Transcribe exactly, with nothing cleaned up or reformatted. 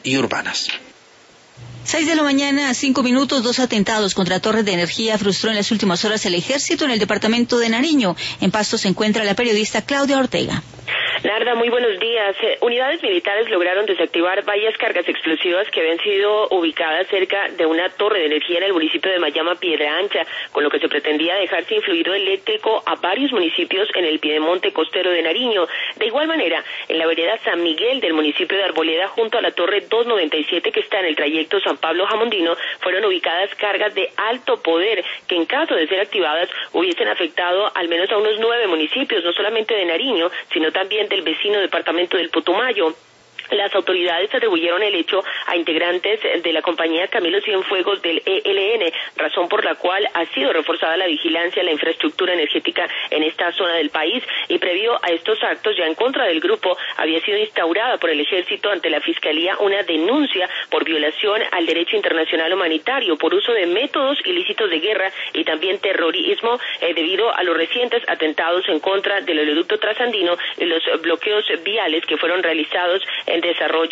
y urbanas. Seis de la mañana, cinco minutos, dos atentados contra torres de energía frustró en las últimas horas el ejército en el departamento de Nariño. En Pasto se encuentra la periodista Claudia Ortega. Narda, muy buenos días. Eh, unidades militares lograron desactivar varias cargas explosivas que habían sido ubicadas cerca de una torre de energía en el municipio de Mayama, Piedra Ancha, con lo que se pretendía dejar sin fluido eléctrico a varios municipios en el piedemonte costero de Nariño. De igual manera, en la vereda San Miguel del municipio de Arboleda, junto a la torre doscientos noventa y siete que está en el trayecto San Pablo Jamondino, fueron ubicadas cargas de alto poder que, en caso de ser activadas, hubiesen afectado al menos a unos nueve municipios, no solamente de Nariño, sino también del vecino departamento del Putumayo. Las autoridades atribuyeron el hecho a integrantes de la compañía Camilo Cienfuegos del E L N, razón por la cual ha sido reforzada la vigilancia a la infraestructura energética en esta zona del país, y previo a estos actos ya en contra del grupo había sido instaurada por el ejército ante la Fiscalía una denuncia por violación al derecho internacional humanitario por uso de métodos ilícitos de guerra y también terrorismo eh, debido a los recientes atentados en contra del oleoducto trasandino y los bloqueos viales que fueron realizados en desarrollo